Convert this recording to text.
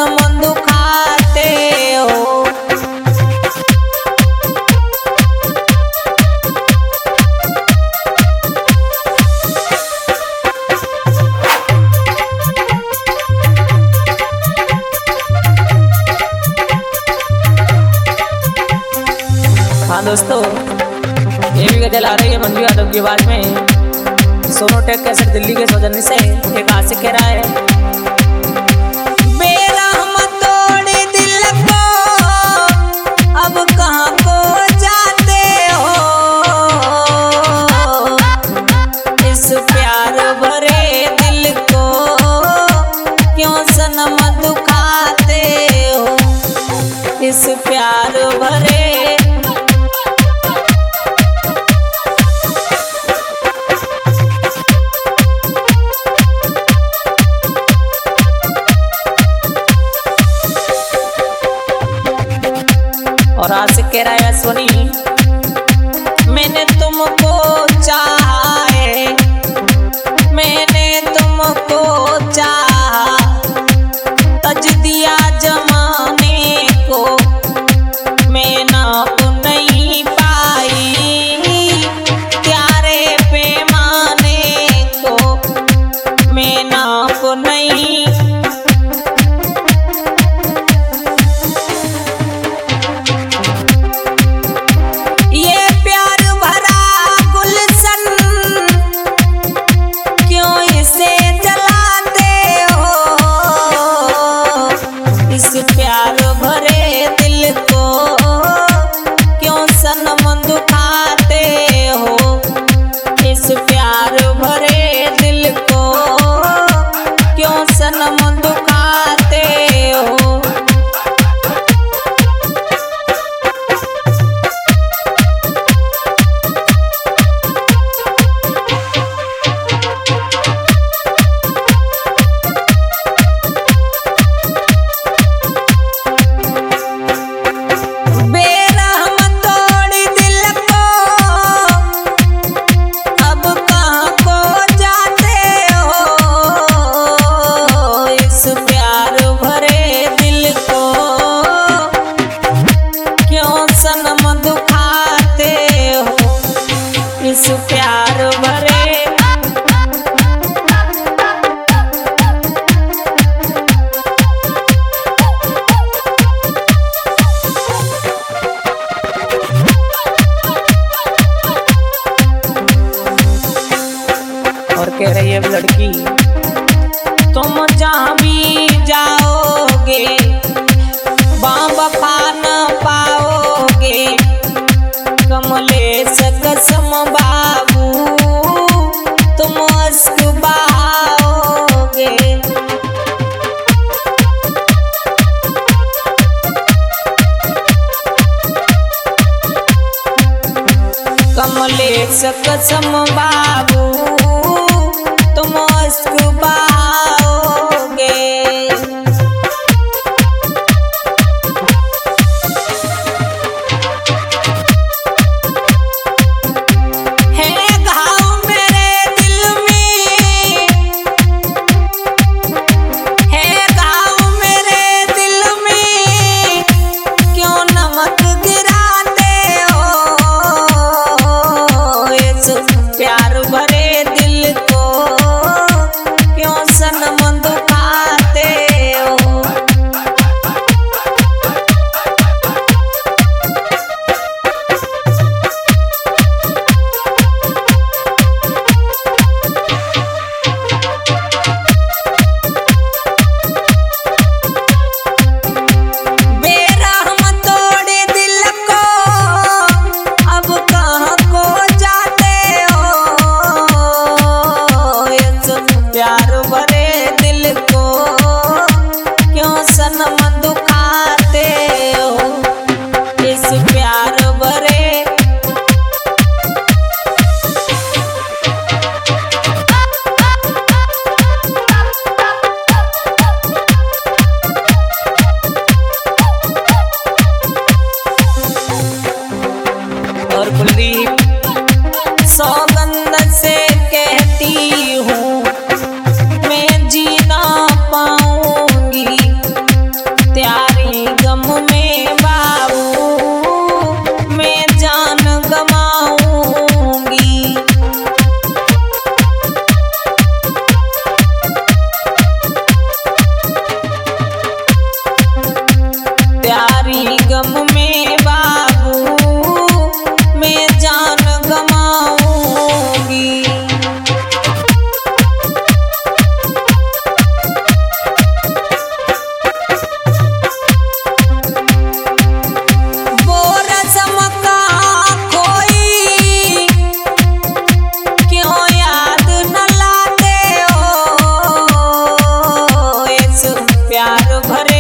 सनम दुखाते हो। हाँ दोस्तों, ये भी गजल आ रही है मंजू यादव की आवाज में। सोनो टेक कैसेट दिल्ली के सौजन्य से एक आशिक कह रहा है, बेरहम तोड़ दिल को अब कहाँ को जाते हो, इस प्यार भरे दिल को क्यों सनम दुखाते हो, इस प्यार भरे और आशिक कह रहा है अश्वनी, मैंने तुमको चाहा है, मैंने तुमको चाहा, तज दिया जमाने को, मैं नाप नहीं पाई, प्यारे पैमाने को मैं नाप नहीं। इस प्यार भरे दिल को क्यों सनम दुखाते हो, इस प्यार भरे दिल को क्यों सनम दुखाते हो। सनम दुखाते हो, इस प्यार भरे और कह रही है लड़की, तुम जहाँ भी जाओगे वफा न पाओगे, कमलेश कसम बाबू तुम अश्क बहाओगे, कमलेश कसम बाबू तुम अश्क बहाओगे। प्यार भरे दिल को क्यों सनम दुखाते हो। बेरहम तोड़ दिल को अब कहाँ को जाते हो, प्यार भरे दिल को क्यों सनम दुखाते हो, इस प्यार भरे और कुलदीप सौगंध से कहती हूँ मैं जी ना पाऊंगी, गम में बाबू मैं जान गमाऊंगी। वो रस्म का कोई क्यों याद न लाते हो, इस प्यार भरे